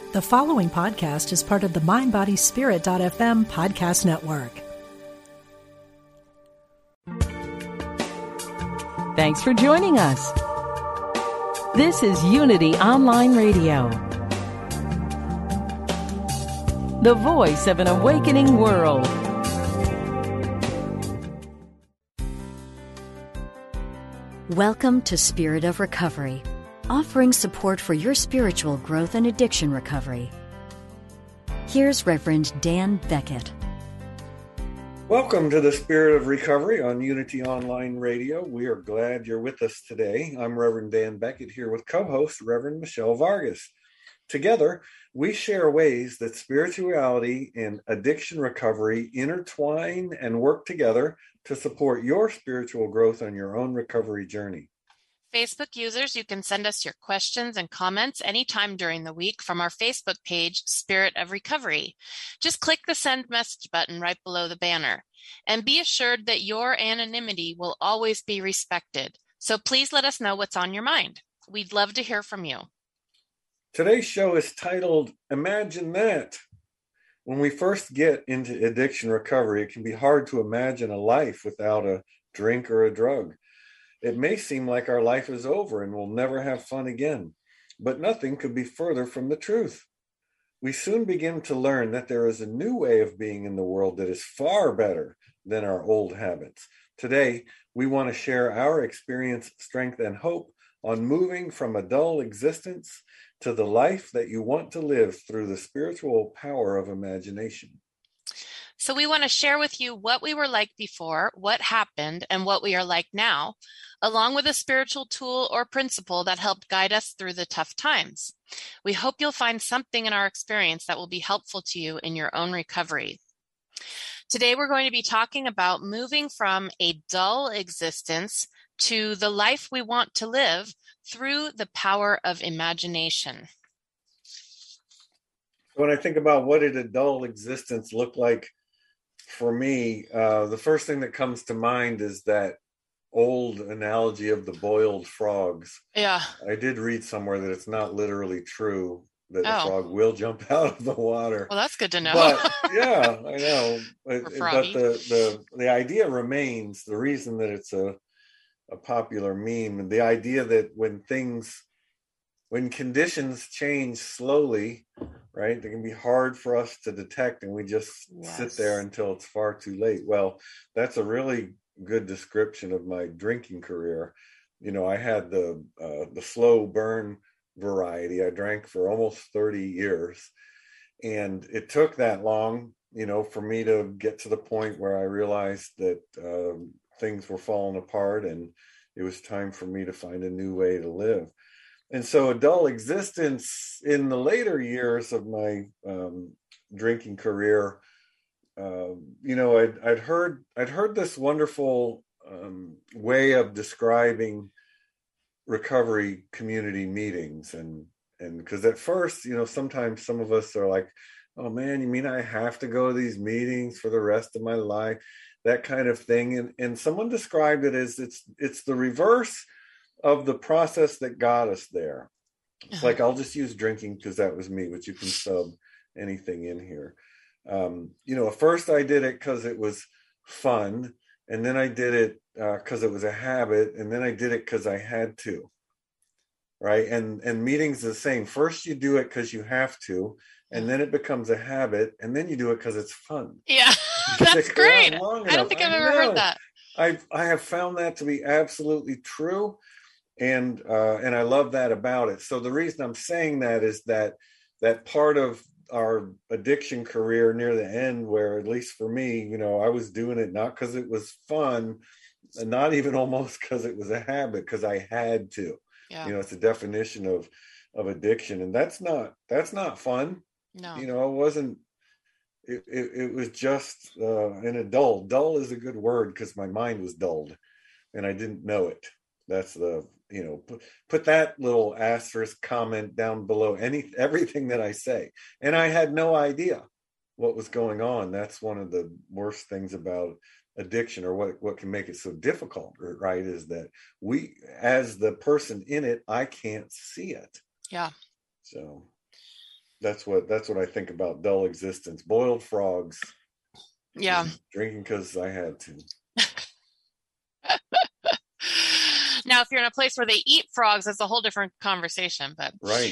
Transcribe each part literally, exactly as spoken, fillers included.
The following podcast is part of the mind body spirit dot f m podcast network. Thanks for joining us. This is Unity Online Radio, the voice of an awakening world. Welcome to Spirit of Recovery, offering support for your spiritual growth and addiction recovery. Here's Reverend Dan Beckett. Welcome to the Spirit of Recovery on Unity Online Radio. We are glad you're with us today. I'm Reverend Dan Beckett here with co-host Reverend Michelle Vargas. Together, we share ways that spirituality and addiction recovery intertwine and work together to support your spiritual growth on your own recovery journey. Facebook users, you can send us your questions and comments anytime during the week from our Facebook page, Spirit of Recovery. Just click the send message button right below the banner. And be assured that your anonymity will always be respected. So please let us know what's on your mind. We'd love to hear from you. Today's show is titled, Imagine That. When we first get into addiction recovery, it can be hard to imagine a life without a drink or a drug. It may seem like our life is over and we'll never have fun again, but nothing could be further from the truth. We soon begin to learn that there is a new way of being in the world that is far better than our old habits. Today, we want to share our experience, strength, and hope on moving from a dull existence to the life that you want to live through the spiritual power of imagination. So we want to share with you what we were like before, what happened, and what we are like now, along with a spiritual tool or principle that helped guide us through the tough times. We hope you'll find something in our experience that will be helpful to you in your own recovery. Today, we're going to be talking about moving from a dull existence to the life we want to live through the power of imagination. When I think about what did a dull existence look like for me, uh, the first thing that comes to mind is that old analogy of the boiled frogs. Yeah. I did read somewhere that it's not literally true that oh. a frog will jump out of the water. Well, that's good to know. But yeah, I know. But, but froggy. the, the the idea remains, the reason that it's a a popular meme, and the idea that when things, when conditions change slowly, right, they can be hard for us to detect, and we just yes. sit there until it's far too late. Well, that's a really good description of my drinking career. You know, I had the uh, the slow burn variety. I drank for almost thirty years, and it took that long, you know, for me to get to the point where I realized that um, things were falling apart, and it was time for me to find a new way to live. And so a dull existence in the later years of my um, drinking career, uh, you know, I'd, I'd heard I'd heard this wonderful um, way of describing recovery community meetings, and and because at first, you know, sometimes some of us are like, oh man, you mean I have to go to these meetings for the rest of my life? That kind of thing. And and someone described it as it's it's the reverse of the process that got us there. It's like, I'll just use drinking because that was me, but you can sub anything in here. Um, you know, at first I did it because it was fun, and then I did it because uh, it was a habit, and then I did it because I had to. Right? And and meetings is the same. First you do it because you have to, and then it becomes a habit, and then you do it because it's fun. Yeah, that's great. I don't think I've ever heard that. I I have found that to be absolutely true, and uh, and I love that about it. So the reason I'm saying that is that that part of our addiction career near the end, where at least for me, you know, I was doing it not because it was fun, and not even almost because it was a habit, because I had to. Yeah. You know, it's a definition of of addiction, and that's not that's not fun. No, you know, it wasn't. It it, it was just uh, an adult. Dull is a good word because my mind was dulled, and I didn't know it. That's the you know put, put that little asterisk comment down below any everything that I say, and I had no idea what was going on. That's one of the worst things about addiction, or what what can make it so difficult, right, is that we, as the person in it, I can't see it. Yeah. So that's what that's what I think about dull existence. Boiled frogs. Yeah. Drinking because I had to. Now, if you're in a place where they eat frogs, that's a whole different conversation. But right.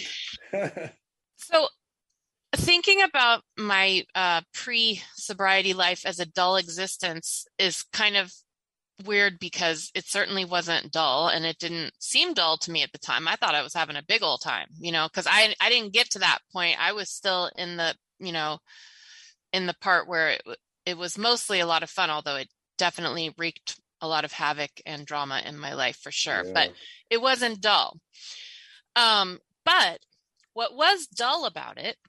So thinking about my uh, pre-sobriety life as a dull existence is kind of weird, because it certainly wasn't dull, and it didn't seem dull to me at the time. I thought I was having a big old time, you know, because I, I didn't get to that point. I was still in the, you know, in the part where it, it was mostly a lot of fun, although it definitely wreaked a lot of havoc and drama in my life for sure. Yeah. But it wasn't dull. Um, but what was dull about it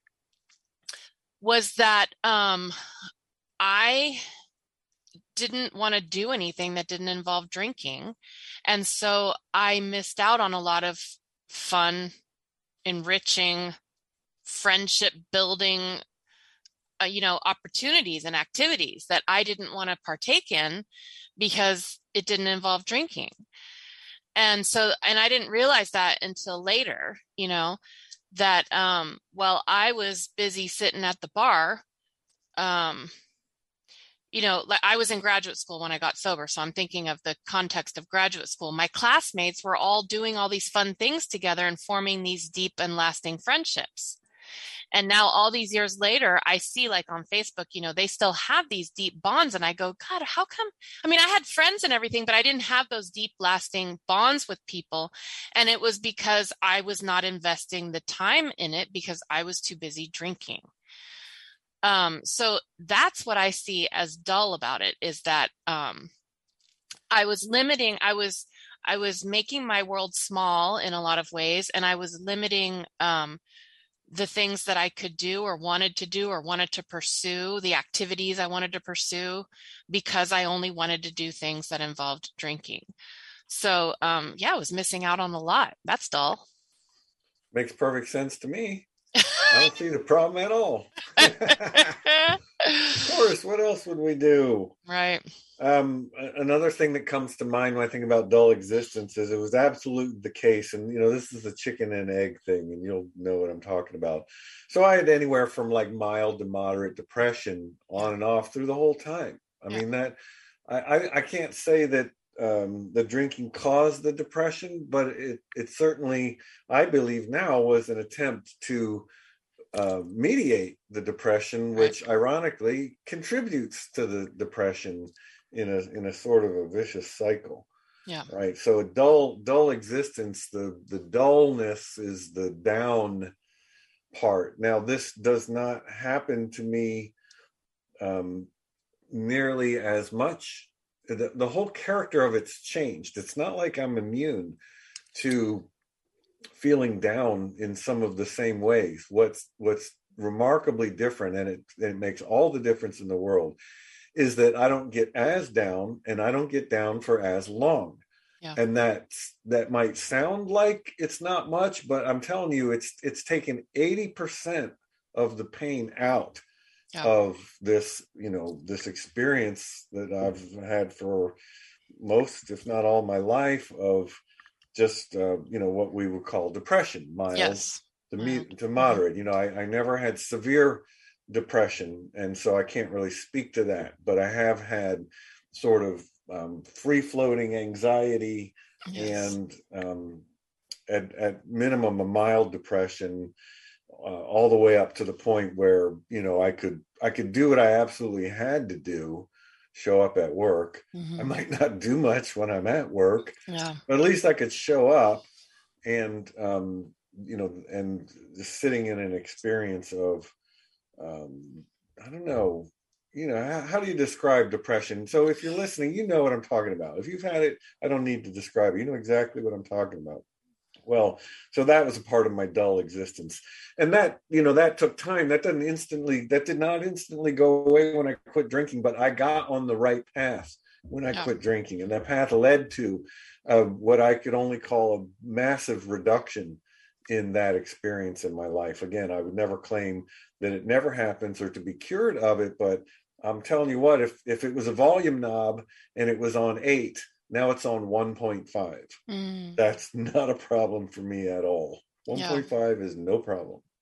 was that um, I didn't want to do anything that didn't involve drinking. And so I missed out on a lot of fun, enriching, friendship building, uh, you know, opportunities and activities that I didn't want to partake in because it didn't involve drinking. And so, and I didn't realize that until later, you know, that, um, while I was busy sitting at the bar, um, you know, like I was in graduate school when I got sober. So I'm thinking of the context of graduate school. My classmates were all doing all these fun things together and forming these deep and lasting friendships. And now all these years later, I see, like on Facebook, you know, they still have these deep bonds. And I go, God, how come? I mean, I had friends and everything, but I didn't have those deep lasting bonds with people. And it was because I was not investing the time in it because I was too busy drinking. Um, so that's what I see as dull about it, is that um, I was limiting, I was, I was making my world small in a lot of ways. And I was limiting um, the things that I could do or wanted to do or wanted to pursue, the activities I wanted to pursue, because I only wanted to do things that involved drinking. So, um, yeah, I was missing out on a lot. That's dull. Makes perfect sense to me. I don't see the problem at all. Of course, what else would we do? Right. Um, another thing that comes to mind when I think about dull existence is it was absolutely the case. And, you know, this is the chicken and egg thing, and you'll know what I'm talking about. So I had anywhere from like mild to moderate depression on and off through the whole time. I yeah. mean, that I, I, I can't say that um, the drinking caused the depression, but it, it certainly, I believe now, was an attempt to uh, mediate the depression, which right. ironically contributes to the depression in a in a sort of a vicious cycle. Yeah. Right. So a dull, dull existence, the the dullness is the down part. Now, this does not happen to me um, nearly as much. The, the whole character of it's changed. It's not like I'm immune to feeling down in some of the same ways. What's what's remarkably different, and it, it makes all the difference in the world, is that I don't get as down, and I don't get down for as long. Yeah. And that's, that might sound like it's not much, but I'm telling you, it's it's taken eighty percent of the pain out yeah. of this, you know, this experience that I've had for most, if not all my life, of just, uh, you know, what we would call depression, mild yes. to, me, to moderate. You know, I, I never had severe depression, and so I can't really speak to that, but I have had sort of um, free-floating anxiety yes. and um, at, at minimum a mild depression, uh, all the way up to the point where, you know, I could I could do what I absolutely had to do, show up at work. Mm-hmm. I might not do much when I'm at work, yeah. but at least I could show up and um, you know, and just sitting in an experience of Um, I don't know, you know, how, how do you describe depression? So if you're listening, you know what I'm talking about. If you've had it, I don't need to describe it. You know exactly what I'm talking about. Well, so that was a part of my dull existence. And that, you know, that took time. That didn't instantly, that did not instantly go away when I quit drinking, but I got on the right path when I yeah. quit drinking. And that path led to uh, what I could only call a massive reduction in that experience in my life. Again, I would never claim that it never happens or to be cured of it, but I'm telling you what, if if it was a volume knob and it was on eight, now it's on one point five. Mm. That's not a problem for me at all. one point five yeah. is no problem.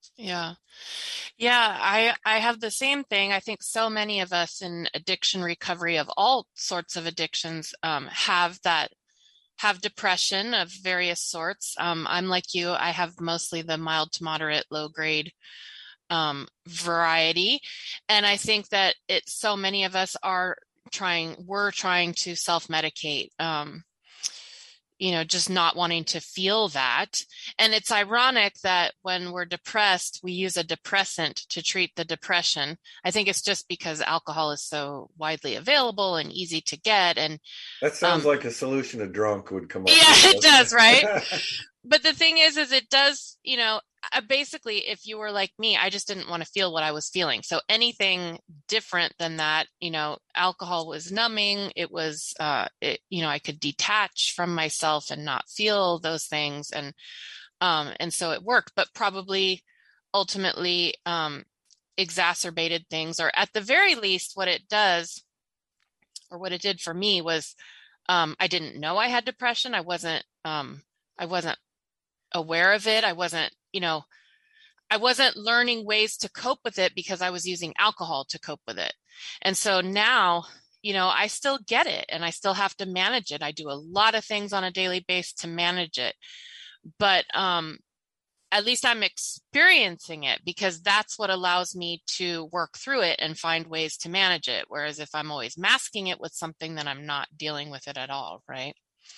Yeah. Yeah, I I have the same thing. I think so many of us in addiction recovery of all sorts of addictions um, have that have depression of various sorts. Um, I'm like you. I have mostly the mild to moderate, low grade um, variety, and I think that it. So many of us are trying. We're trying to self-medicate. Um, you know, just not wanting to feel that. And it's ironic that when we're depressed, we use a depressant to treat the depression. I think it's just because alcohol is so widely available and easy to get. And That sounds um, like a solution a drunk would come up yeah, with. it does, right? But the thing is, is it does, you know, uh, basically, if you were like me, I just didn't want to feel what I was feeling. So anything different than that, you know, alcohol was numbing. It was, uh, it, you know, I could detach from myself and not feel those things. And, um, and so it worked, but probably ultimately, um, exacerbated things, or at the very least, what it does, or what it did for me was, um, I didn't know I had depression. I wasn't, um, I wasn't aware of it. I wasn't, you know, I wasn't learning ways to cope with it because I was using alcohol to cope with it. And so now, you know, I still get it and I still have to manage it. I do a lot of things on a daily basis to manage it. But um, at least I'm experiencing it, because that's what allows me to work through it and find ways to manage it. Whereas if I'm always masking it with something, then I'm not dealing with it at all. Right.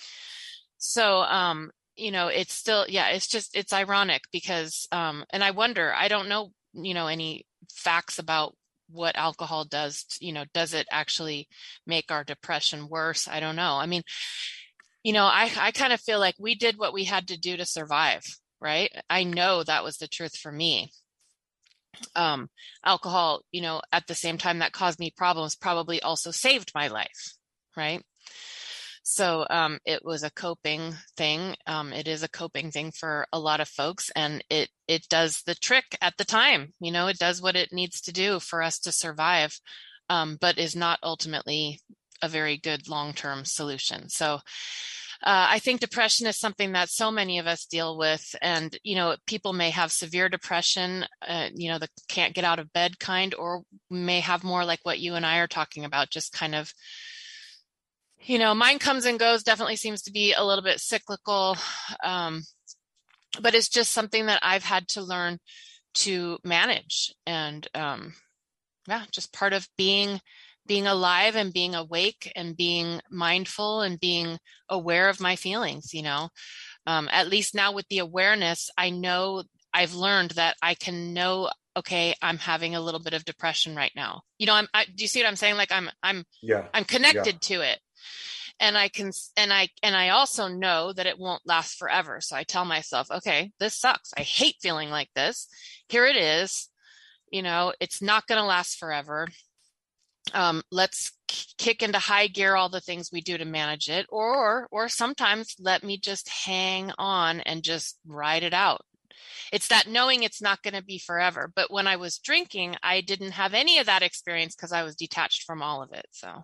So, um, you know, it's still, yeah, it's just, it's ironic because, um, and I wonder, I don't know, you know, any facts about what alcohol does, to, you know, does it actually make our depression worse? I don't know. I mean, you know, I, I kind of feel like we did what we had to do to survive, right? I know that was the truth for me. Um, alcohol, you know, at the same time that caused me problems, probably also saved my life, right? So um, it was a coping thing. Um, it is a coping thing for a lot of folks, and it it does the trick at the time. You know, it does what it needs to do for us to survive, um, but is not ultimately a very good long-term solution. So uh, I think depression is something that so many of us deal with, and you know, people may have severe depression, uh, you know, the can't get out of bed kind, or may have more like what you and I are talking about, just kind of. You know, mine comes and goes, definitely seems to be a little bit cyclical, um, but it's just something that I've had to learn to manage. And um, yeah, just part of being being alive and being awake and being mindful and being aware of my feelings, you know. Um, at least now with the awareness, I know I've learned that I can know, okay, I'm having a little bit of depression right now. You know, I'm, I, do you see what I'm saying? Like I'm, I'm, Yeah. I'm connected Yeah. to it. And I can, and I, and I also know that it won't last forever. So I tell myself, okay, this sucks. I hate feeling like this. Here it is. You know, it's not going to last forever. Um, let's k- kick into high gear all the things we do to manage it, or, or sometimes let me just hang on and just ride it out. It's that knowing it's not going to be forever. But when I was drinking, I didn't have any of that experience because I was detached from all of it. So.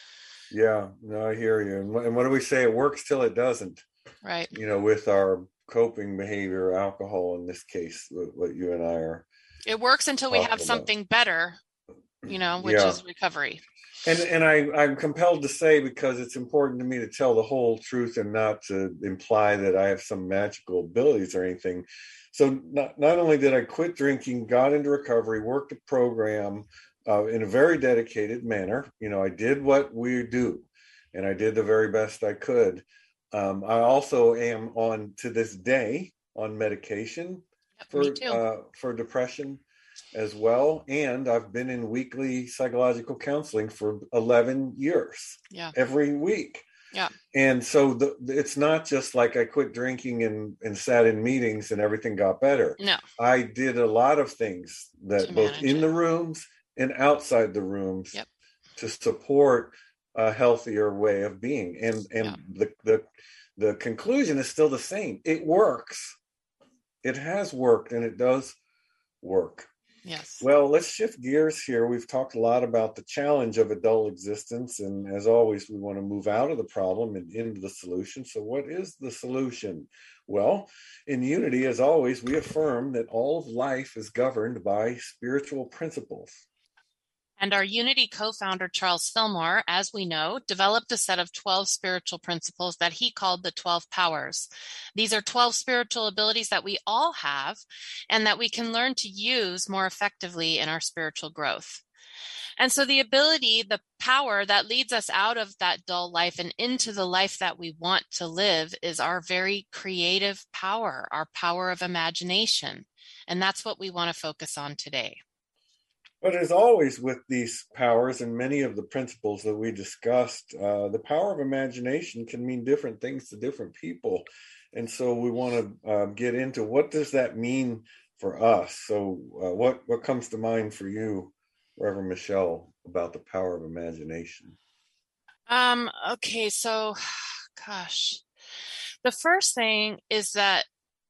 Yeah, no, I hear you. And what, and what do we say? It works till it doesn't. Right. You know, with our coping behavior, alcohol in this case, what you and I are. It works until we have something about. better, you know, which Yeah. is recovery. And and I, I'm compelled to say, because it's important to me to tell the whole truth and not to imply that I have some magical abilities or anything. So not, not only did I quit drinking, got into recovery, worked a program, Uh, in a very dedicated manner. You know, I did what we do, and I did the very best I could. Um, I also am on, to this day, on medication Yep, for me too. uh, for depression as well, and I've been in weekly psychological counseling for eleven years. Yeah. Every week. Yeah. And so the, it's not just like I quit drinking and, and sat in meetings and everything got better. No. I did a lot of things that To both manage in it. the rooms and outside the rooms Yep. to support a healthier way of being. And and Yeah. the, the the conclusion is still the same. It works. It has worked, and it does work. Yes. Well, let's shift gears here. We've talked a lot about the challenge of a dull existence. And as always, we want to move out of the problem and into the solution. So what is the solution? Well, in Unity, as always, we affirm that all of life is governed by spiritual principles. And our Unity co-founder, Charles Fillmore, as we know, developed a set of twelve spiritual principles that he called the twelve powers. These are twelve spiritual abilities that we all have and that we can learn to use more effectively in our spiritual growth. And so the ability, the power that leads us out of that dull life and into the life that we want to live is our very creative power, our power of imagination. And that's what we want to focus on today. But as always with these powers and many of the principles that we discussed, uh, the power of imagination can mean different things to different people. And so we want to uh, get into what does that mean for us? So uh, what, what comes to mind for you, Reverend Michelle, about the power of imagination? Um, okay, so, gosh, the first thing is that,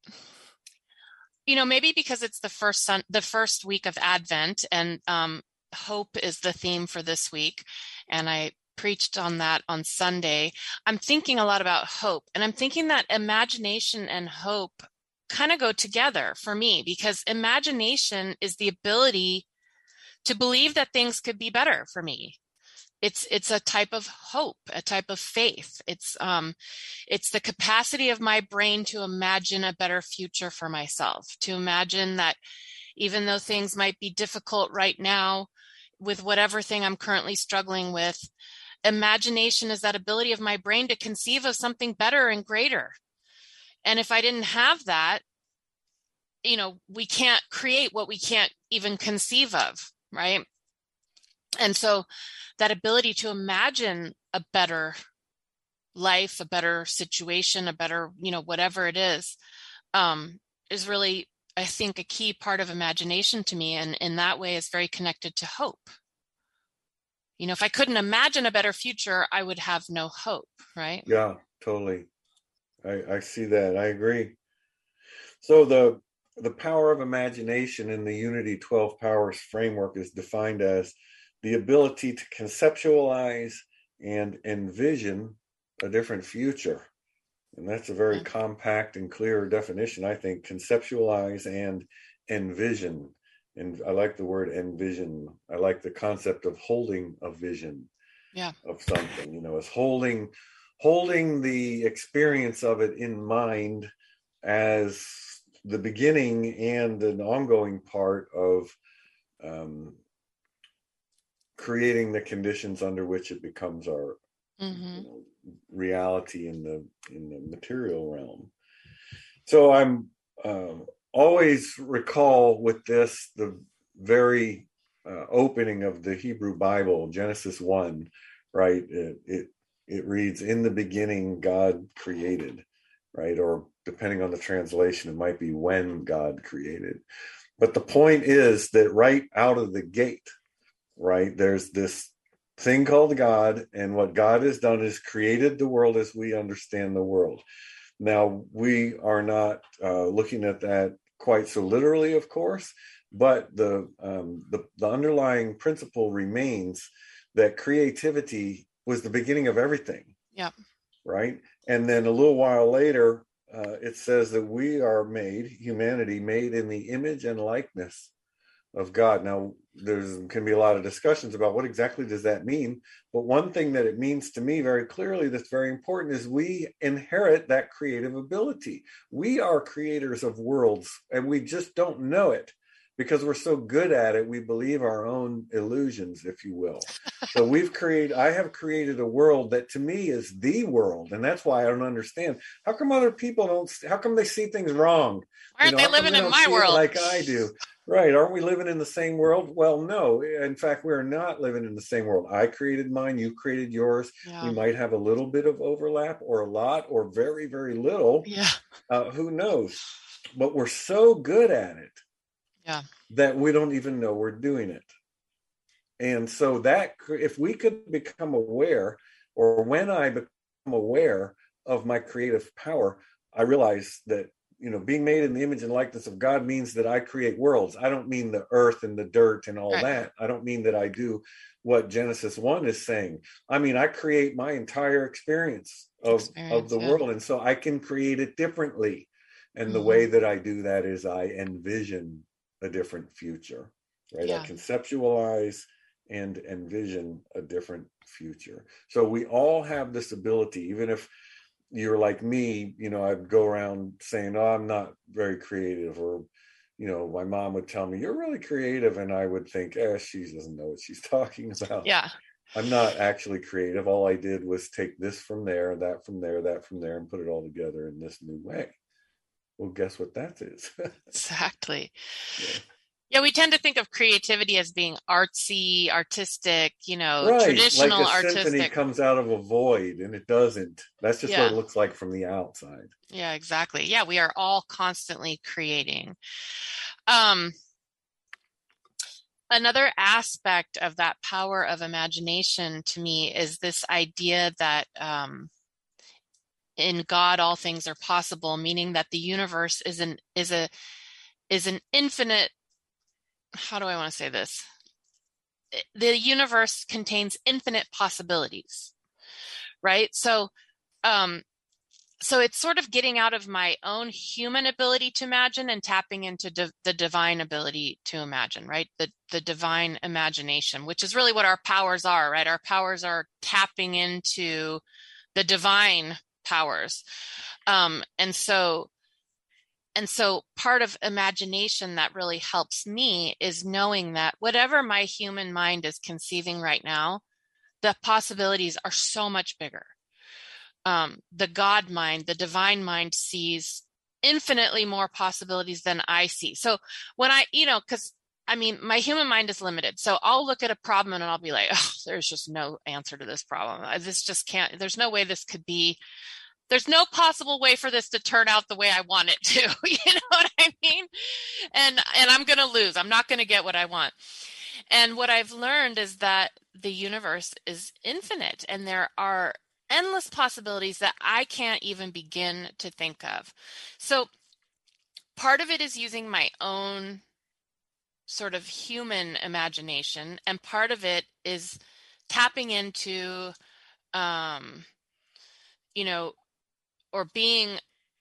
you know, maybe because it's the first sun, the first week of Advent, and um, hope is the theme for this week, and I preached on that on Sunday. I'm thinking a lot about hope, and I'm thinking that imagination and hope kind of go together for me, because imagination is the ability to believe that things could be better for me. It's it's a type of hope, a type of faith. It's um, it's the capacity of my brain to imagine a better future for myself, to imagine that even though things might be difficult right now with whatever thing I'm currently struggling with, imagination is that ability of my brain to conceive of something better and greater. And if I didn't have that, you know, we can't create what we can't even conceive of, right? And so that ability to imagine a better life, a better situation, a better, you know, whatever it is, um, is really, I think, a key part of imagination to me. And in that way is very connected to hope. You know, if I couldn't imagine a better future, I would have no hope, right? Yeah, totally. I, I see that. I agree. So the the power of imagination in the Unity twelve Powers framework is defined as the ability to conceptualize and envision a different future. And that's a very mm-hmm. compact and clear definition, I think. Conceptualize and envision. And I like the word envision. I like the concept of holding a vision yeah. of something, you know, as holding holding the experience of it in mind as the beginning and an ongoing part of um, creating the conditions under which it becomes our mm-hmm. you know, reality in the in the material realm. So I'm uh, always recall with this the very uh, opening of the Hebrew Bible, Genesis one, right? It, it it reads, "In the beginning, God created," right? Or depending on the translation, it might be "when God created." But the point is that right out of the gate, right, there's this thing called God, and what God has done is created the world as we understand the world. Now, we are not uh, looking at that quite so literally, of course, but the, um, the the underlying principle remains that creativity was the beginning of everything. Yeah. Right? And then a little while later, uh, it says that we are made, humanity made in the image and likeness of God. Now, there's can be a lot of discussions about what exactly does that mean, but one thing that it means to me very clearly that's very important is we inherit that creative ability. We are creators of worlds, and we just don't know it because we're so good at it. We believe our own illusions, if you will. So we've created, I have created a world that to me is the world, and that's why I don't understand. How come other people don't, how come they see things wrong? Why aren't you know, they living they in my world? Like I do. Right. Aren't we living in the same world? Well, no. In fact, we're not living in the same world. I created mine. You created yours. Yeah. We might have a little bit of overlap or a lot or very, very little. Yeah. Uh, who knows? But we're so good at it yeah. that we don't even know we're doing it. And so that if we could become aware, or when I become aware of my creative power, I realize that you know, being made in the image and likeness of God means that I create worlds. I don't mean the earth and the dirt and all Right. that. I don't mean that I do what Genesis one is saying. I mean, I create my entire experience of, Experience, of the yeah. world. And so I can create it differently. And the Mhm. way that I do that is I envision a different future, right? Yeah. I conceptualize and envision a different future. So we all have this ability, even if you're like me, you know, I'd go around saying, oh, I'm not very creative, or, you know, my mom would tell me, you're really creative. And I would think, eh, she doesn't know what she's talking about. Yeah. I'm not actually creative. All I did was take this from there, that from there, that from there, and put it all together in this new way. Well, guess what that is? Exactly. Yeah. Yeah, we tend to think of creativity as being artsy, artistic, you know, Right, traditional like a symphony artistic. comes out of a void, and it doesn't. That's just Yeah. what it looks like from the outside. Yeah, exactly. Yeah, we are all constantly creating. Um, another aspect of that power of imagination to me is this idea that um, in God all things are possible, meaning that the universe is an is a is an infinite. How do I want to say this? The universe contains infinite possibilities, right? So, um, so it's sort of getting out of my own human ability to imagine and tapping into div- the divine ability to imagine, right? The the divine imagination, which is really what our powers are, right? Our powers are tapping into the divine powers, um, and so. And so part of imagination that really helps me is knowing that whatever my human mind is conceiving right now, the possibilities are so much bigger. Um, the God mind, the divine mind sees infinitely more possibilities than I see. So when I, you know, because I mean, my human mind is limited. So I'll look at a problem and I'll be like, oh, there's just no answer to this problem. This just can't, there's no way this could be. There's no possible way for this to turn out the way I want it to. You know what I mean? And and I'm going to lose. I'm not going to get what I want. And what I've learned is that the universe is infinite and there are endless possibilities that I can't even begin to think of. So part of it is using my own sort of human imagination, and part of it is tapping into, um, you know, or being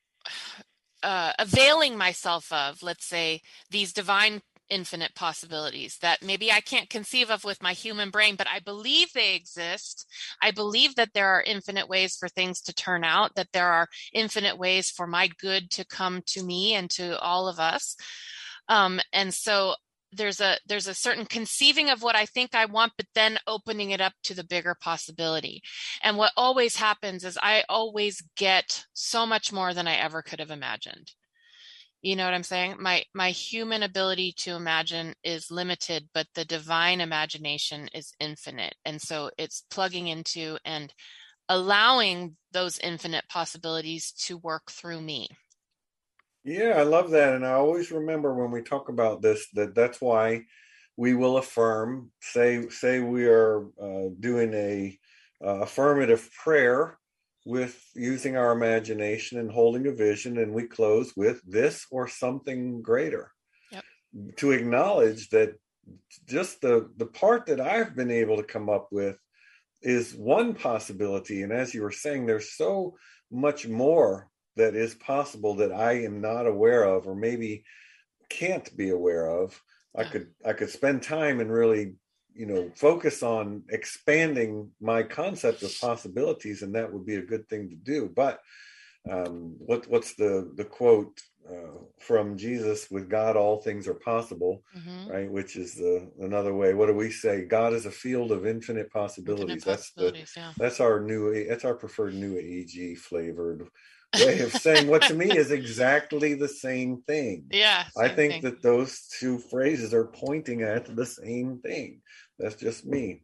uh, availing myself of, let's say, these divine infinite possibilities that maybe I can't conceive of with my human brain, but I believe they exist. I believe that there are infinite ways for things to turn out, that there are infinite ways for my good to come to me and to all of us. Um, and so there's a there's a certain conceiving of what I think I want, but then opening it up to the bigger possibility. And what always happens is I always get so much more than I ever could have imagined. You know what I'm saying? My my human ability to imagine is limited, but the divine imagination is infinite. And so it's plugging into and allowing those infinite possibilities to work through me. Yeah, I love that. And I always remember when we talk about this, that that's why we will affirm, say, say we are uh, doing a uh, affirmative prayer with using our imagination and holding a vision, and we close with this or something greater. Yep. To acknowledge that just the, the part that I've been able to come up with is one possibility. And as you were saying, there's so much more that is possible that I am not aware of, or maybe can't be aware of. I Yeah. could I could spend time and really, you know, focus on expanding my concept of possibilities, and that would be a good thing to do. But um, what what's the the quote uh, from Jesus? With God, all things are possible, Mm-hmm. right? Which is the another way. What do we say? God is a field of infinite possibilities. Infinite that's possibilities, the yeah. that's our new that's our preferred new agey flavored way of saying what to me is exactly the same thing. Yeah. I same think thing. that those two phrases are pointing at the same thing. That's just me.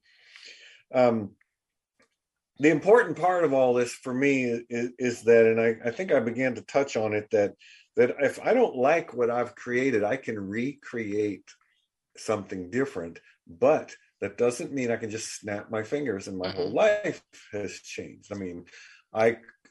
Um, the important part of all this for me is, is that, and I, I think I began to touch on it, that that if I don't like what I've created, I can recreate something different, but that doesn't mean I can just snap my fingers and my Mm-mm. whole life has changed. I mean, I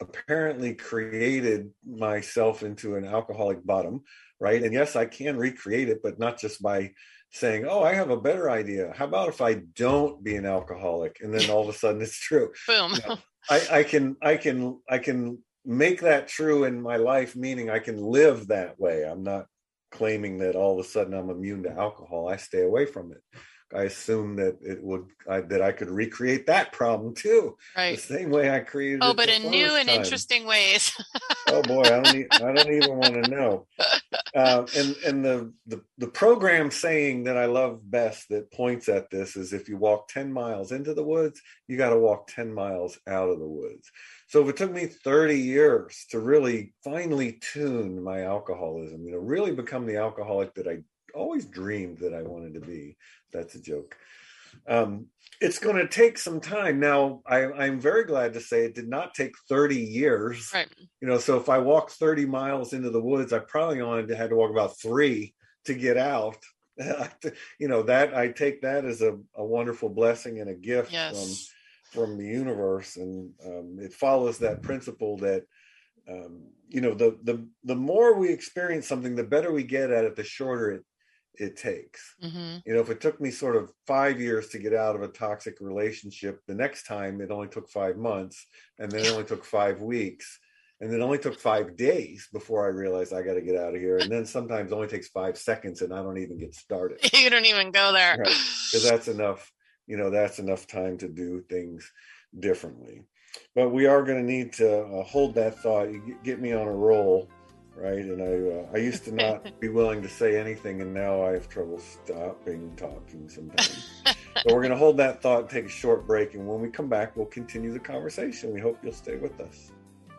apparently created myself into an alcoholic bottom, right? And yes, I can recreate it, but not just by saying, oh, I have a better idea. How about if I don't be an alcoholic? And then all of a sudden it's true. Boom. You know, I, I can, I can, I can make that true in my life, meaning I can live that way. I'm not claiming that all of a sudden I'm immune to alcohol. I stay away from it. I assume that it would, I, that I could recreate that problem too. Right. The same way I created Oh, it but the in new first and time. interesting ways. Oh boy, I don't, e- I don't even want to know. Uh, and and the, the the program saying that I love best that points at this is, if you walk ten miles into the woods, you got to walk ten miles out of the woods. So if it took me thirty years to really finely tune my alcoholism, you know, really become the alcoholic that I always dreamed that I wanted to be. That's a joke. Um, it's going to take some time. Now, I, I'm very glad to say it did not take thirty years. Right. You know, so if I walked thirty miles into the woods, I probably only had to walk about three to get out. You know, that I take that as a, a wonderful blessing and a gift Yes. from, from the universe. And um, it follows that principle that, um, you know, the, the, the more we experience something, the better we get at it, the shorter it it takes. Mm-hmm. You know, if it took me sort of five years to get out of a toxic relationship, the next time it only took five months, and then it only took five weeks, and it only took five days before I realized I got to get out of here. And then sometimes it only takes five seconds and I don't even get started. You don't even go there. Right. Because that's enough, you know, that's enough time to do things differently. But we are going to need to uh, hold that thought. You get me on a roll. Right. And I uh, I used to not be willing to say anything, and now I have trouble stopping talking sometimes. But we're going to hold that thought and take a short break. And when we come back, we'll continue the conversation. We hope you'll stay with us.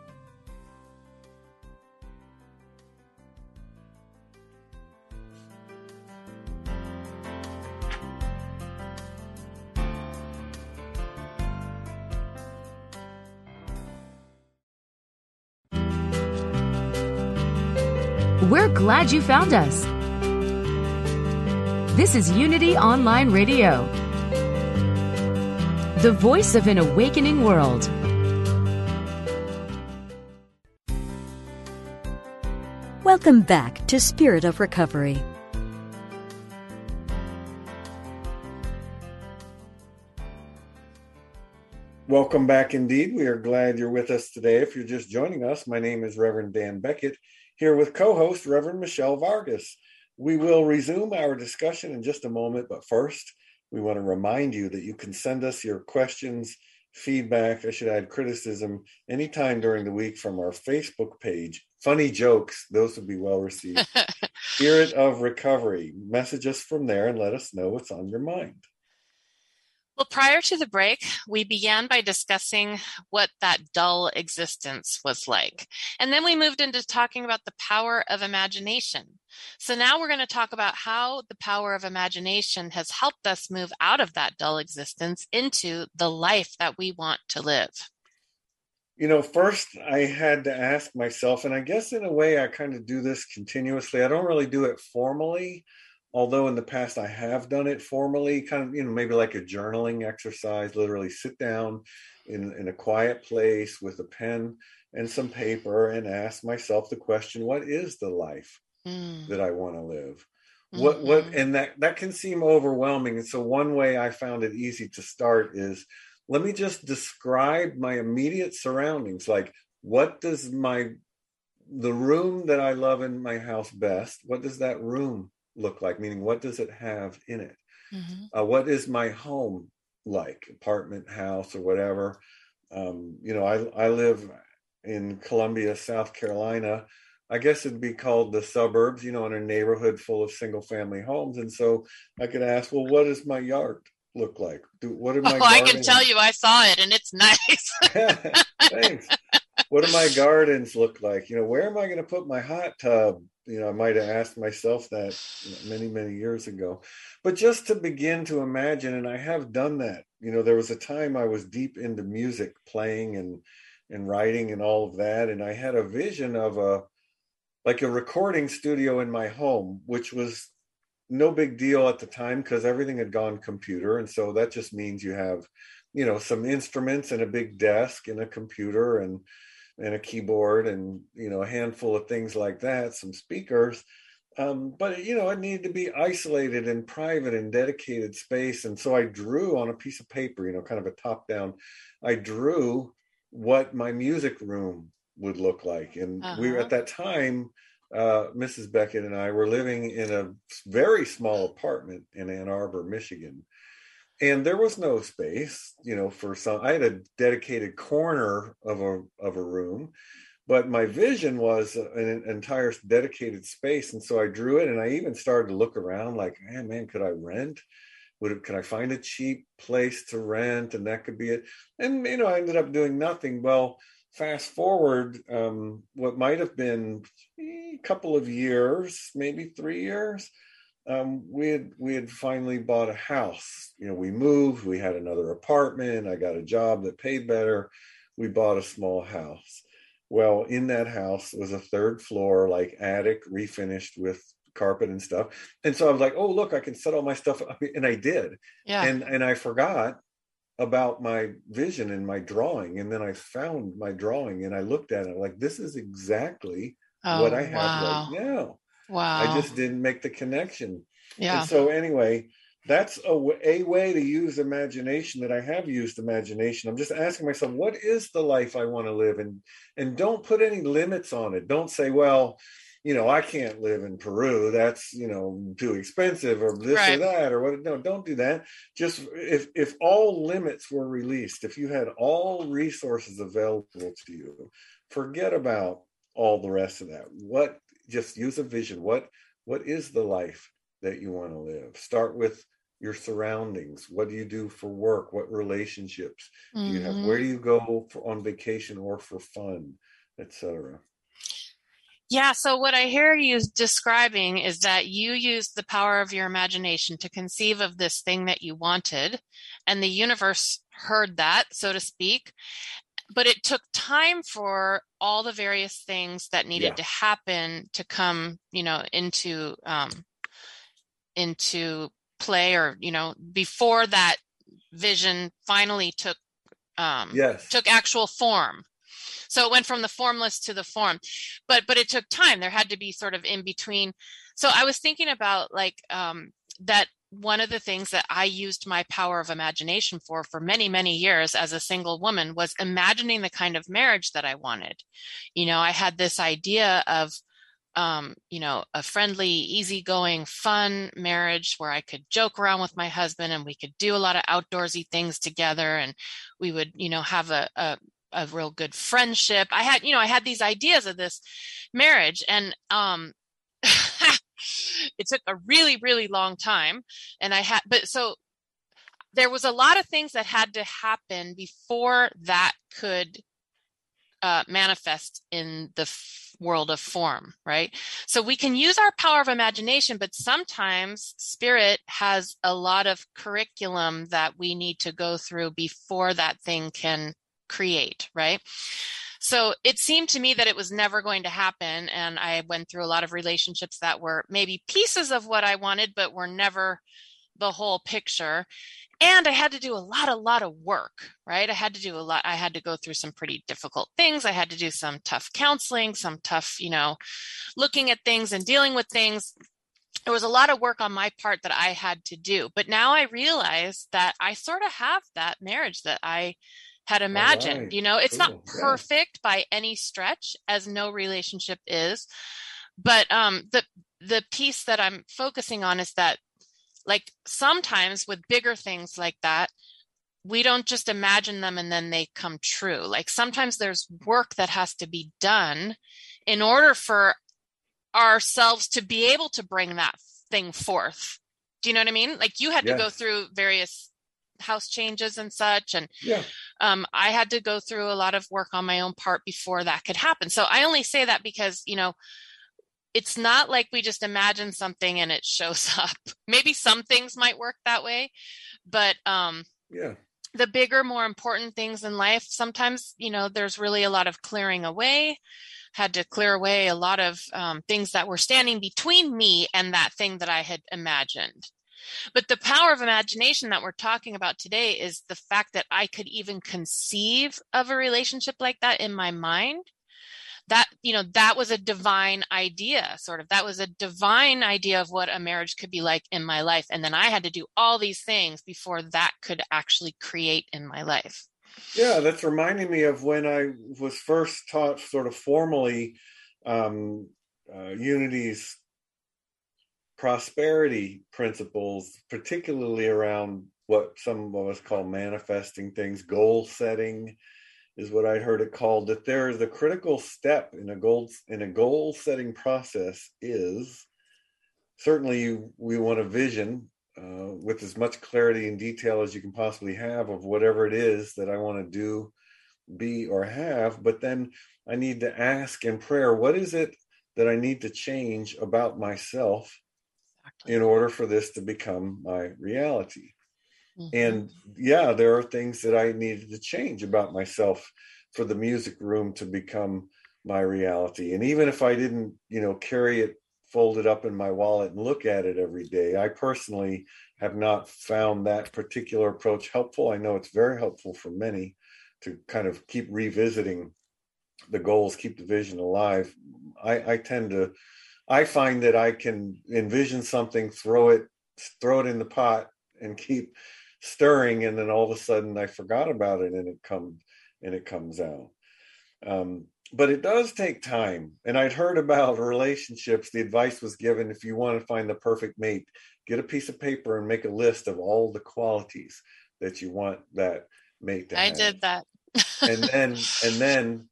We're glad you found us. This is Unity Online Radio, the voice of an awakening world. Welcome back to Spirit of Recovery. Welcome back indeed. We are glad you're with us today. If you're just joining us, my name is Reverend Dan Beckett, here with co-host Reverend Michelle Vargas. We will resume our discussion in just a moment, but first, we want to remind you that you can send us your questions, feedback, I should add criticism, anytime during the week from our Facebook page. Funny jokes, those would be well received. Spirit of Recovery. Message us from there and let us know what's on your mind. Well, prior to the break, we began by discussing what that dull existence was like. And then we moved into talking about the power of imagination. So now we're going to talk about how the power of imagination has helped us move out of that dull existence into the life that we want to live. You know, first I had to ask myself, and I guess in a way I kind of do this continuously. I don't really do it formally, although in the past I have done it formally, kind of, you know, maybe like a journaling exercise, literally sit down in, in a quiet place with a pen and some paper and ask myself the question, what is the life mm. that I want to live? Mm-hmm. What, what, and that, that can seem overwhelming. And so one way I found it easy to start is, let me just describe my immediate surroundings. Like, what does my, the room that I love in my house best, what does that room look like? Meaning, what does it have in it? Mm-hmm. Uh, what is my home like? Apartment, house, or whatever. Um, you know, I, I live in Columbia, South Carolina. I guess it'd be called the suburbs, you know, in a neighborhood full of single family homes. And so I could ask, well, what does my yard look like? Do, what am I? Oh, I can tell you, I saw it and it's nice. Thanks. What do my gardens look like? You know, where am I going to put my hot tub? You know, I might have asked myself that many, many years ago. But just to begin to imagine, and I have done that. You know, there was a time I was deep into music, playing and and writing and all of that. And I had a vision of a, like a recording studio in my home, which was no big deal at the time because everything had gone computer. And so that just means you have, you know, some instruments and a big desk and a computer and and a keyboard and, you know, a handful of things like that, some speakers. Um, but, you know, it needed to be isolated and private and dedicated space. And so I drew on a piece of paper, you know, kind of a top down, I drew what my music room would look like. And uh-huh. we were at that time, uh, Missus Beckett and I were living in a very small apartment in Ann Arbor, Michigan. And there was no space, you know, for some, I had a dedicated corner of a, of a room, but my vision was an entire dedicated space. And so I drew it, and I even started to look around like, man, man, could I rent? Would it, could I find a cheap place to rent? And that could be it. And, you know, I ended up doing nothing. Well, fast forward, um, what might have been a couple of years, maybe three years, um, we had we had finally bought a house. You know, we moved, we had another apartment. I got a job that paid better. We bought a small house. Well, in that house was a third floor, like attic, refinished with carpet and stuff. And so I was like, oh, look, I can set all my stuff up. And I did. Yeah. And, and I forgot about my vision and my drawing. And then I found my drawing and I looked at it like, this is exactly oh, what I have wow. right now. Wow. I just didn't make the connection. Yeah. And so anyway, that's a, a way to use imagination that I have used imagination. I'm just asking myself, what is the life I want to live? And, and don't put any limits on it. Don't say, well, you know, I can't live in Peru. That's, you know, too expensive or this right. or that or what. No, don't do that. Just if, if all limits were released, if you had all resources available to you, forget about all the rest of that. What, just use a vision. What, what is the life that you want to live? Start with your surroundings. What do you do for work? What relationships mm-hmm. do you have? Where do you go for, on vacation or for fun, et cetera? Yeah. So what I hear you describing is that you used the power of your imagination to conceive of this thing that you wanted, and the universe heard that, so to speak. But it took time for all the various things that needed yeah. to happen to come, you know, into um, into play, or, you know, before that vision finally took um, yes. took actual form. So it went from the formless to the form, but but it took time. There had to be sort of in between. So I was thinking about like um, that. One of the things that I used my power of imagination for, for many, many years as a single woman, was imagining the kind of marriage that I wanted. You know, I had this idea of, um, you know, a friendly, easygoing, fun marriage where I could joke around with my husband and we could do a lot of outdoorsy things together, and we would, you know, have a, a, a real good friendship. I had, you know, I had these ideas of this marriage, and, um, it took a really, really long time. And I had, but so there was a lot of things that had to happen before that could uh, manifest in the f- world of form, right? So we can use our power of imagination, but sometimes spirit has a lot of curriculum that we need to go through before that thing can create, right? So it seemed to me that it was never going to happen. And I went through a lot of relationships that were maybe pieces of what I wanted, but were never the whole picture. And I had to do a lot, a lot of work, right? I had to do a lot. I had to go through some pretty difficult things. I had to do some tough counseling, some tough, you know, looking at things and dealing with things. There was a lot of work on my part that I had to do. But now I realize that I sort of have that marriage that I had imagined. Right. You know, it's cool. Not perfect yeah. by any stretch, as no relationship is. But um, the the piece that I'm focusing on is that, like, sometimes with bigger things like that, we don't just imagine them and then they come true. Like, sometimes there's work that has to be done in order for ourselves to be able to bring that thing forth. Do you know what I mean? Like, you had yes. to go through various house changes and such. And yeah. um, I had to go through a lot of work on my own part before that could happen. So I only say that because, you know, it's not like we just imagine something and it shows up. Maybe some things might work that way, but um, yeah, the bigger, more important things in life, sometimes, you know, there's really a lot of clearing away. Had to clear away a lot of um, things that were standing between me and that thing that I had imagined. But the power of imagination that we're talking about today is the fact that I could even conceive of a relationship like that in my mind. That, you know, that was a divine idea, sort of. That was a divine idea of what a marriage could be like in my life. And then I had to do all these things before that could actually create in my life. Yeah, that's reminding me of when I was first taught sort of formally um, uh, Unity's prosperity principles, particularly around what some of us call manifesting things, goal setting is what I'd heard it called, that there is a critical step in a goal in a goal setting process is certainly you, we want a vision uh, with as much clarity and detail as you can possibly have of whatever it is that I want to do, be, or have. But then I need to ask in prayer, what is it that I need to change about myself in order for this to become my reality? Mm-hmm. And yeah, there are things that I needed to change about myself for the music room to become my reality. And even if I didn't, you know, carry it folded up in my wallet and look at it every day, I personally have not found that particular approach helpful. I know it's very helpful for many to kind of keep revisiting the goals, keep the vision alive. I, I tend to, I find that I can envision something, throw it, throw it in the pot and keep stirring, and then all of a sudden I forgot about it and it comes and it comes out. Um, but it does take time. And I'd heard about relationships. The advice was given, if you want to find the perfect mate, get a piece of paper and make a list of all the qualities that you want that mate to I have. I did that. and then and then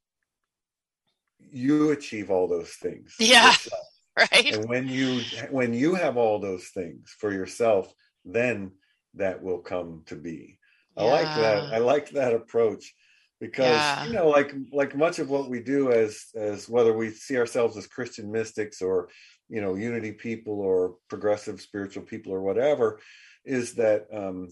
you achieve all those things. Yeah. Yourself. Right. And when you when you have all those things for yourself, then that will come to be. I Yeah. like that. I like that approach because, Yeah. you know, like like much of what we do as as whether we see ourselves as Christian mystics or, you know, unity people or progressive spiritual people or whatever, is that um,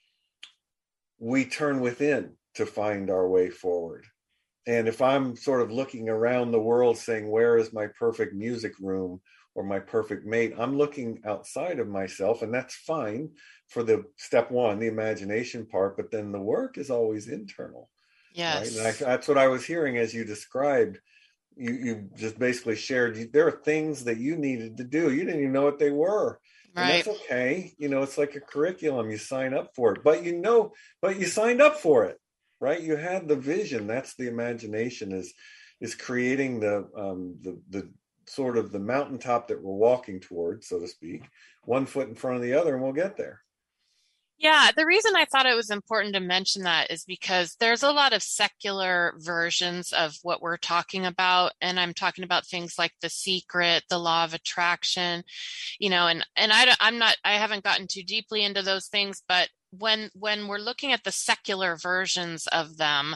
we turn within to find our way forward. And if I'm sort of looking around the world saying, where is my perfect music room or my perfect mate, I'm looking outside of myself, and that's fine for the step one, the imagination part, but then the work is always internal. Yes. Right? And I, that's what I was hearing as you described. You, you just basically shared, you, there are things that you needed to do. You didn't even know what they were. And Right. that's okay. You know, it's like a curriculum. You sign up for it, but you know, but you signed up for it, right? You had the vision. That's the imagination is, is creating the, um, the, the sort of the mountaintop that we're walking towards, so to speak, one foot in front of the other, and we'll get there. Yeah, the reason I thought it was important to mention that is because there's a lot of secular versions of what we're talking about. And I'm talking about things like The Secret, the law of attraction, you know, and, and I, don't- I'm not, I haven't gotten too deeply into those things, but when, when we're looking at the secular versions of them,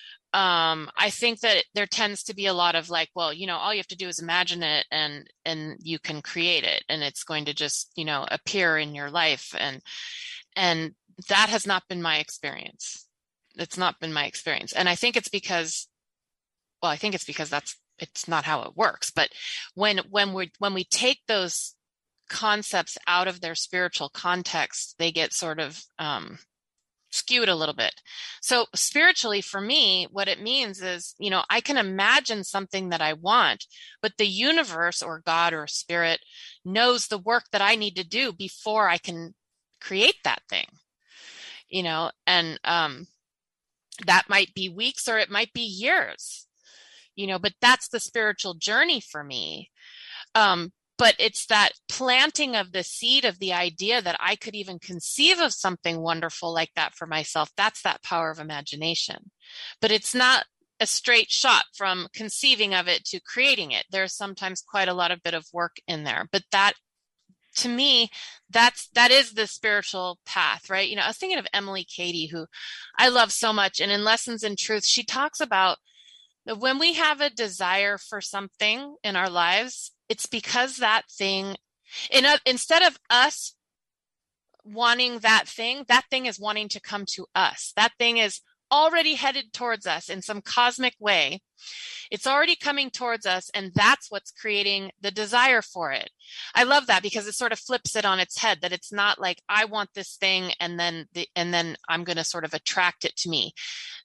um, I think that there tends to be a lot of like, well, you know, all you have to do is imagine it and, and you can create it and it's going to just, you know, appear in your life. And, And that has not been my experience. It's not been my experience. And I think it's because, well, I think it's because that's, it's not how it works. But when, when we, when we take those concepts out of their spiritual context, they get sort of, um, skewed a little bit. So spiritually for me, what it means is, you know, I can imagine something that I want, but the universe or God or spirit knows the work that I need to do before I can create that thing, you know, and um, that might be weeks or it might be years, you know, but that's the spiritual journey for me. Um, but it's that planting of the seed of the idea that I could even conceive of something wonderful like that for myself. That's that power of imagination, but it's not a straight shot from conceiving of it to creating it. There's sometimes quite a lot of bit of work in there, but that to me, that's, that is the spiritual path, right? You know, I was thinking of Emily Cady, who I love so much. And in Lessons in Truth, she talks about that when we have a desire for something in our lives, it's because that thing, in a, instead of us wanting that thing, that thing is wanting to come to us. That thing is already headed towards us in some cosmic way. It's already coming towards us, and that's what's creating the desire for it. I love that because it sort of flips it on its head, that it's not like I want this thing and then the, and then I'm going to sort of attract it to me.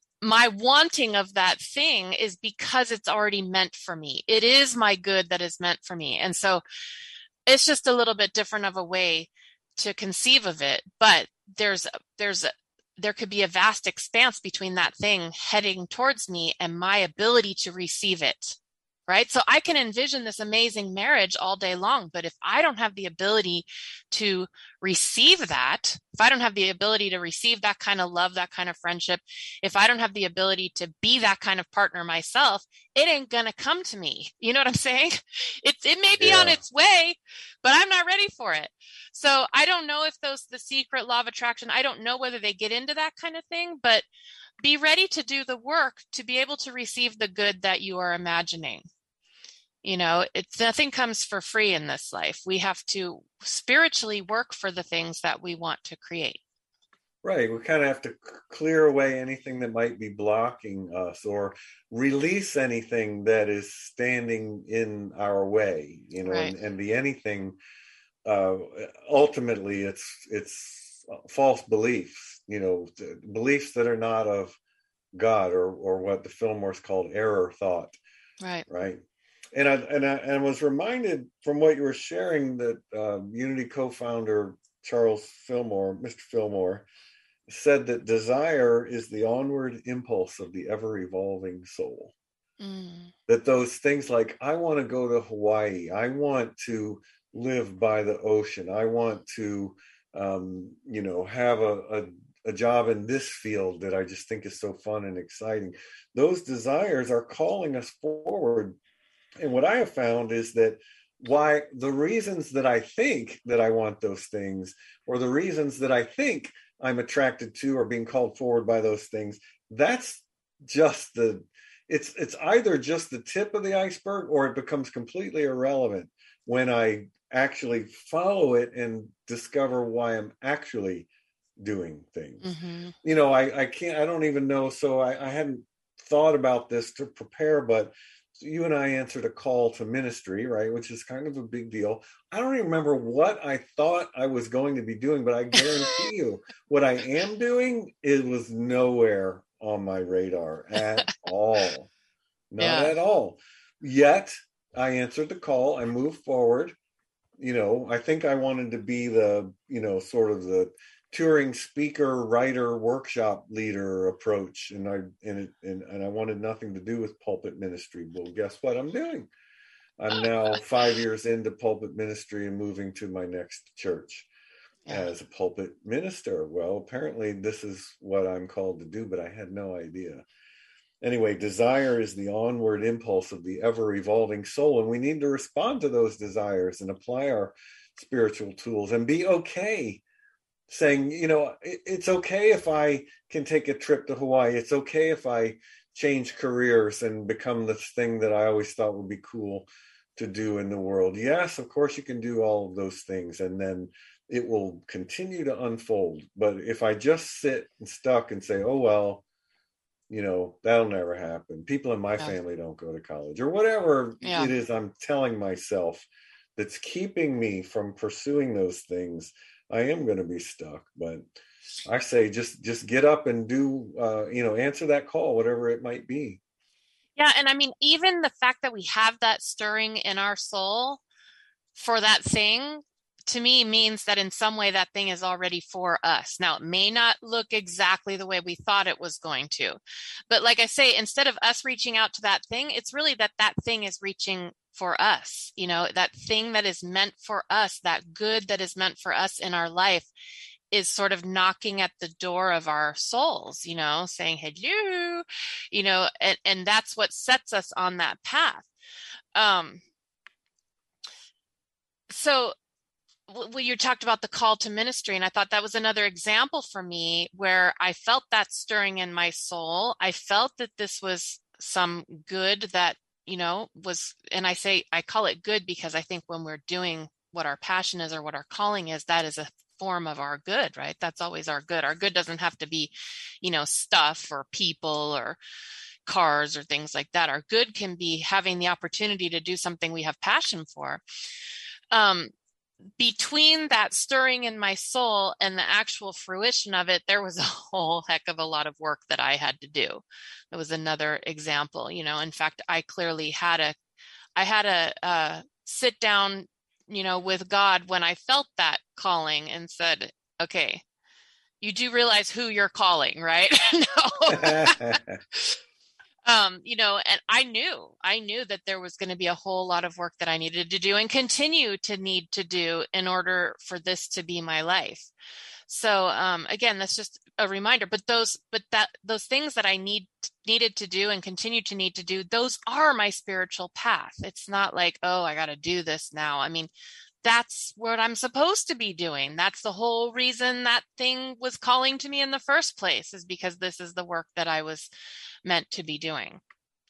My wanting of that thing is because it's already meant for me. It is my good that is meant for me. And so it's just a little bit different of a way to conceive of it, but there's there's there could be a vast expanse between that thing heading towards me and my ability to receive it, right? So I can envision this amazing marriage all day long, but if I don't have the ability to receive that, if I don't have the ability to receive that kind of love, that kind of friendship, if I don't have the ability to be that kind of partner myself, it ain't gonna come to me. You know what I'm saying? It, it may be yeah. on its way, but I'm not ready for it. So I don't know if those, the secret law of attraction, I don't know whether they get into that kind of thing, but be ready to do the work to be able to receive the good that you are imagining. You know, it's nothing comes for free in this life. We have to spiritually work for the things that we want to create. Right. We kind of have to clear away anything that might be blocking us or release anything that is standing in our way, you know, right. and, and the anything, uh, ultimately it's, it's false beliefs, you know, beliefs that are not of God or, or what the Fillmores called error thought. Right. Right. And I, and I and was reminded from what you were sharing that uh, Unity co-founder Charles Fillmore, Mister Fillmore, said that desire is the onward impulse of the ever-evolving soul. Mm. That those things like, I want to go to Hawaii, I want to live by the ocean, I want to, um, you know, have a, a, a job in this field that I just think is so fun and exciting. Those desires are calling us forward. And what I have found is that why the reasons that I think that I want those things, or the reasons that I think I'm attracted to or being called forward by those things, that's just the, it's it's either just the tip of the iceberg or it becomes completely irrelevant when I actually follow it and discover why I'm actually doing things. Mm-hmm. You know, I, I can't, I don't even know. So I, I hadn't thought about this to prepare, but you and I answered a call to ministry, right? Which is kind of a big deal. I don't even remember what I thought I was going to be doing, but I guarantee you what I am doing, it was nowhere on my radar at all. Not yeah. at all. Yet I answered the call. I moved forward. You know, I think I wanted to be the, you know, sort of the touring speaker, writer, workshop leader approach. And I, and it, and, and I wanted nothing to do with pulpit ministry. Well, guess what I'm doing? I'm now five years into pulpit ministry and moving to my next church yeah. as a pulpit minister. Well, apparently this is what I'm called to do, but I had no idea. Anyway, desire is the onward impulse of the ever-evolving soul, and we need to respond to those desires and apply our spiritual tools and be okay saying, you know, it, it's okay if I can take a trip to Hawaii. It's okay if I change careers and become this thing that I always thought would be cool to do in the world. Yes, of course you can do all of those things, and then it will continue to unfold. But if I just sit and stuck and say, oh, well, you know, that'll never happen. People in my yeah. family don't go to college or whatever yeah. it is I'm telling myself that's keeping me from pursuing those things, I am going to be stuck. But I say, just, just get up and do, uh, you know, answer that call, whatever it might be. Yeah. And I mean, even the fact that we have that stirring in our soul for that thing, to me, means that in some way that thing is already for us. Now, it may not look exactly the way we thought it was going to, but like I say, instead of us reaching out to that thing, it's really that that thing is reaching for us. You know, that thing that is meant for us, that good that is meant for us in our life is sort of knocking at the door of our souls, you know, saying, hello, you know, and, and that's what sets us on that path. Um, so well, you talked about the call to ministry, and I thought that was another example for me where I felt that stirring in my soul. I felt that this was some good that, you know, was, and I say, I call it good because I think when we're doing what our passion is or what our calling is, that is a form of our good, right? That's always our good. Our good doesn't have to be, you know, stuff or people or cars or things like that. Our good can be having the opportunity to do something we have passion for. Um, between that stirring in my soul and the actual fruition of it, there was a whole heck of a lot of work that I had to do. It was another example, you know, in fact, I clearly had a, I had a, uh, sit down, you know, with God when I felt that calling and said, okay, you do realize who you're calling, right? No. Um, you know, and I knew, I knew that there was going to be a whole lot of work that I needed to do and continue to need to do in order for this to be my life. So, um, again, that's just a reminder, but those, but that, those things that I need, needed to do and continue to need to do, those are my spiritual path. It's not like, oh, I got to do this now. I mean, that's what I'm supposed to be doing. That's the whole reason that thing was calling to me in the first place, is because this is the work that I was meant to be doing.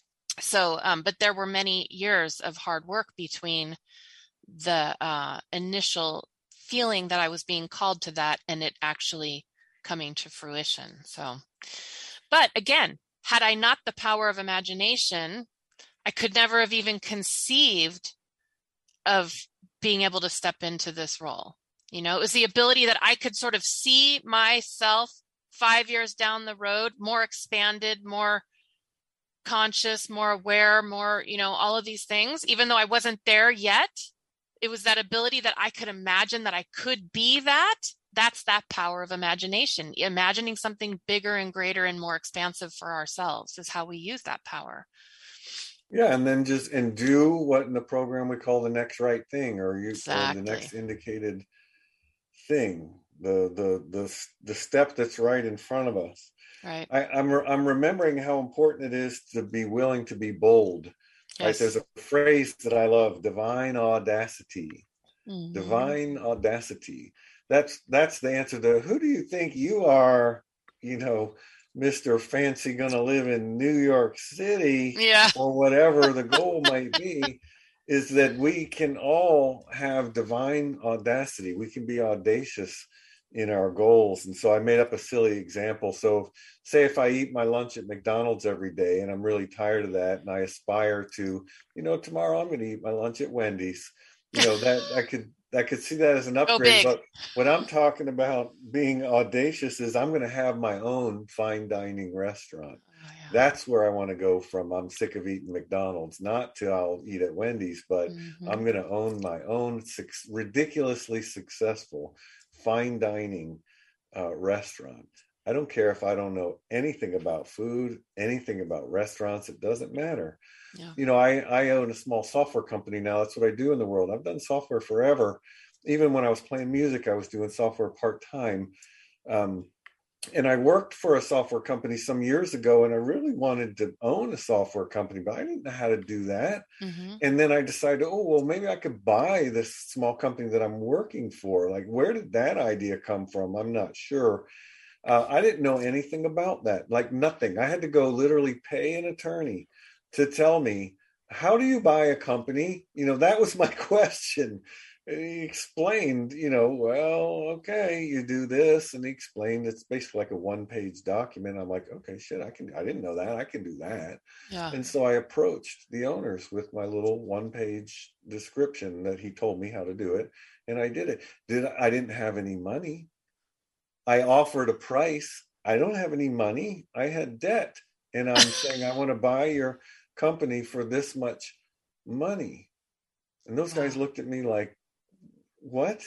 So, um, but there were many years of hard work between the uh, initial feeling that I was being called to that and it actually coming to fruition. So, but again, had I not the power of imagination, I could never have even conceived of being able to step into this role. You know, it was the ability that I could sort of see myself five years down the road, more expanded, more conscious, more aware, more, you know, all of these things, even though I wasn't there yet. It was that ability that I could imagine that I could be that. That's that power of imagination. Imagining something bigger and greater and more expansive for ourselves is how we use that power. Yeah, and then just and do what in the program we call the next right thing, or you Exactly. or the next indicated thing, the the the the step that's right in front of us. Right. I, I'm re- I'm remembering how important it is to be willing to be bold. Yes. Right? There's a phrase that I love: divine audacity. Mm-hmm. Divine audacity. That's that's the answer to who do you think you are? You know, Mister Fancy gonna live in New York City, yeah, or whatever the goal might be, is that we can all have divine audacity. We can be audacious in our goals. And so I made up a silly example. So say if I eat my lunch at McDonald's every day and I'm really tired of that and I aspire to, you know, tomorrow I'm going to eat my lunch at Wendy's, you know, that I could I could see that as an upgrade. But what I'm talking about being audacious is I'm going to have my own fine dining restaurant. Oh, yeah. That's where I want to go from. I'm sick of eating McDonald's, not to I'll eat at Wendy's, but mm-hmm. I'm going to own my own su- ridiculously successful fine dining uh, restaurant. I don't care if I don't know anything about food, anything about restaurants. It doesn't matter. Yeah. You know, I, I own a small software company now. That's what I do in the world. I've done software forever. Even when I was playing music, I was doing software part-time. Um, and I worked for a software company some years ago, and I really wanted to own a software company, but I didn't know how to do that. Mm-hmm. And then I decided, oh, well, maybe I could buy this small company that I'm working for. Like, where did that idea come from? I'm not sure. Uh, I didn't know anything about that, like nothing. I had to go literally pay an attorney to tell me, how do you buy a company? You know, that was my question. And he explained, you know, well, okay, you do this. And he explained it's basically like a one-page document. I'm like, okay, shit, I can, I didn't know that. I can do that. Yeah. And so I approached the owners with my little one-page description that he told me how to do it. And I did it. Did I didn't have any money. I offered a price. I don't have any money. I had debt. And I'm saying, I want to buy your company for this much money. And those guys looked at me like, what?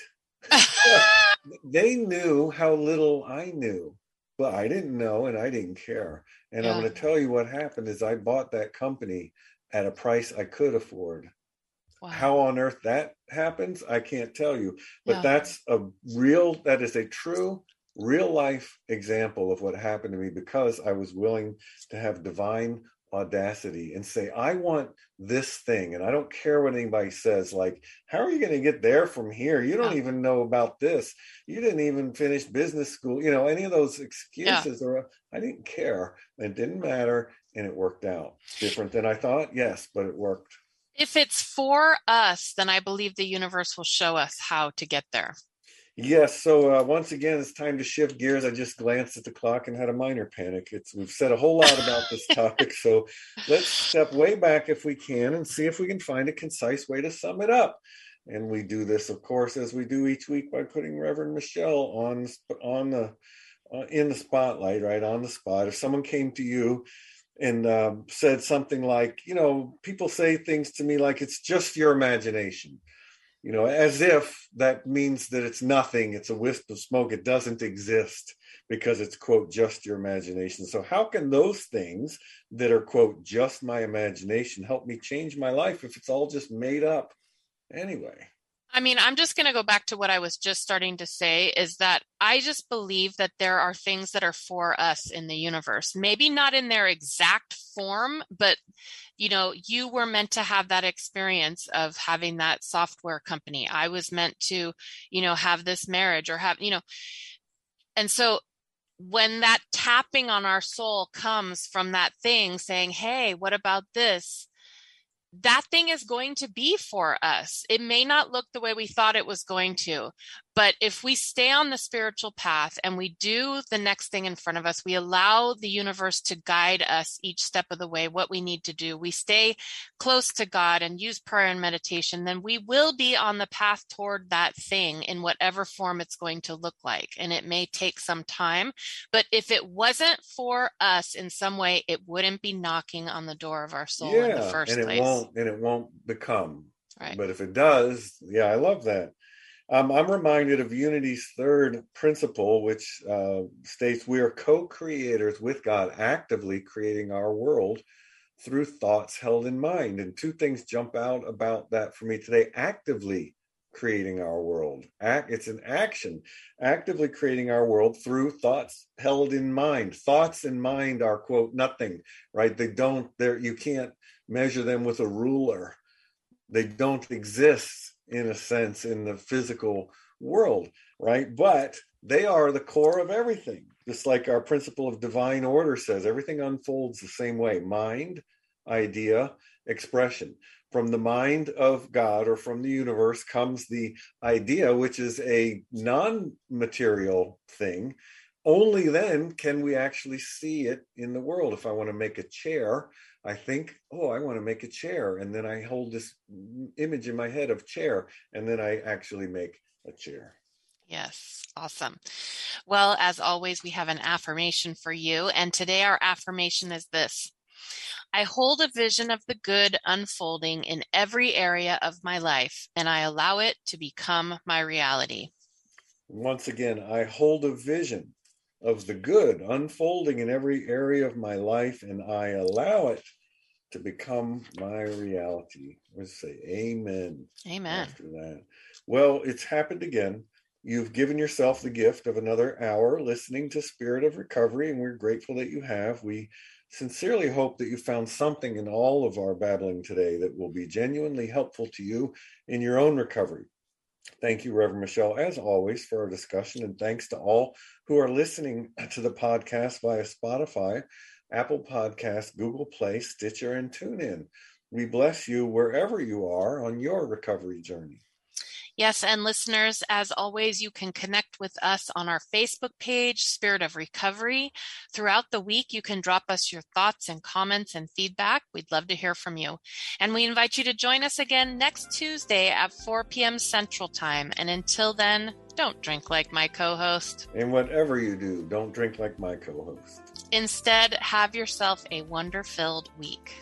They knew how little I knew, but I didn't know and I didn't care. And yeah. I'm going to tell you what happened is I bought that company at a price I could afford. Wow. How on earth that happens, I can't tell you. But yeah. that's a real, that is a true real life example of what happened to me because I was willing to have divine audacity and say, I want this thing. And I don't care what anybody says, like, how are you going to get there from here? You don't yeah. even know about this. You didn't even finish business school. You know, any of those excuses, yeah. or I didn't care. It didn't matter. And it worked out. Different than I thought. Yes, but it worked. If it's for us, then I believe the universe will show us how to get there. Yes. So uh, once again, it's time to shift gears. I just glanced at the clock and had a minor panic. It's we've said a whole lot about this topic. So let's step way back if we can and see if we can find a concise way to sum it up. And we do this, of course, as we do each week by putting Reverend Michelle on on the uh, in the spotlight, right on the spot. If someone came to you and uh, said something like, you know, people say things to me like it's just your imagination. You know, as if that means that it's nothing, it's a wisp of smoke, it doesn't exist because it's, quote, just your imagination. So how can those things that are, quote, just my imagination help me change my life if it's all just made up anyway? I mean, I'm just going to go back to what I was just starting to say, is that I just believe that there are things that are for us in the universe, maybe not in their exact form, but, you know, you were meant to have that experience of having that software company. I was meant to, you know, have this marriage or have, you know, and so when that tapping on our soul comes from that thing saying, hey, what about this? That thing is going to be for us. It may not look the way we thought it was going to, but if we stay on the spiritual path and we do the next thing in front of us, we allow the universe to guide us each step of the way, what we need to do, we stay close to God and use prayer and meditation, then we will be on the path toward that thing in whatever form it's going to look like. And it may take some time, but if it wasn't for us in some way, it wouldn't be knocking on the door of our soul yeah, in the first and it place. Won't, and it won't become. Right. But if it does, yeah, I love that. Um, I'm reminded of Unity's third principle, which uh, states we are co-creators with God, actively creating our world through thoughts held in mind. And two things jump out about that for me today. Actively creating our world. Act, it's an action. Actively creating our world through thoughts held in mind. Thoughts in mind are, quote, nothing, right? They don't, they're, you can't measure them with a ruler. They don't exist, in a sense, in the physical world, right? But they are the core of everything. Just like our principle of divine order says, everything unfolds the same way. Mind, idea, expression. From the mind of God or from the universe comes the idea, which is a non-material thing. Only then can we actually see it in the world. If I want to make a chair, I think, oh, I want to make a chair. And then I hold this image in my head of chair, and then I actually make a chair. Yes. Awesome. Well, as always, we have an affirmation for you. And today our affirmation is this: I hold a vision of the good unfolding in every area of my life, and I allow it to become my reality. Once again, I hold a vision of the good unfolding in every area of my life, and I allow it to become my reality. Let's say amen. Amen. After that. Well, it's happened again. You've given yourself the gift of another hour listening to Spirit of Recovery, and we're grateful that you have. We sincerely hope that you found something in all of our babbling today that will be genuinely helpful to you in your own recovery. Thank you, Reverend Michelle, as always, for our discussion, and thanks to all who are listening to the podcast via Spotify, Apple Podcasts, Google Play, Stitcher, and TuneIn. We bless you wherever you are on your recovery journey. Yes, and listeners, as always, you can connect with us on our Facebook page, Spirit of Recovery. Throughout the week, you can drop us your thoughts and comments and feedback. We'd love to hear from you. And we invite you to join us again next Tuesday at four p.m. Central Time. And until then, don't drink like my co-host. And whatever you do, don't drink like my co-host. Instead, have yourself a wonder-filled week.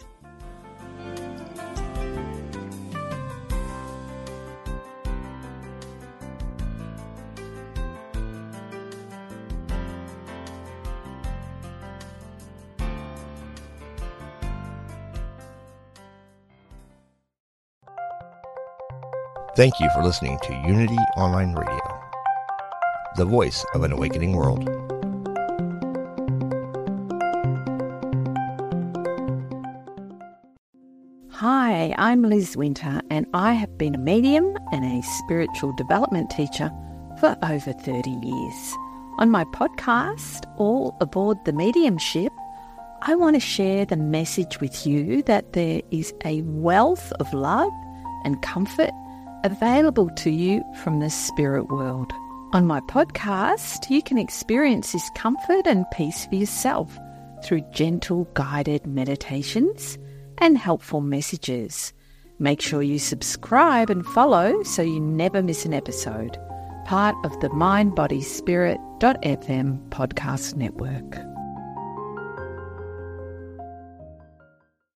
Thank you for listening to Unity Online Radio, the voice of an awakening world. Hi, I'm Liz Winter, and I have been a medium and a spiritual development teacher for over thirty years. On my podcast, All Aboard the Mediumship, I want to share the message with you that there is a wealth of love and comfort available to you from the spirit world. On my podcast, you can experience this comfort and peace for yourself through gentle guided meditations and helpful messages. Make sure you subscribe and follow so you never miss an episode. Part of the mind body spirit dot f m podcast network.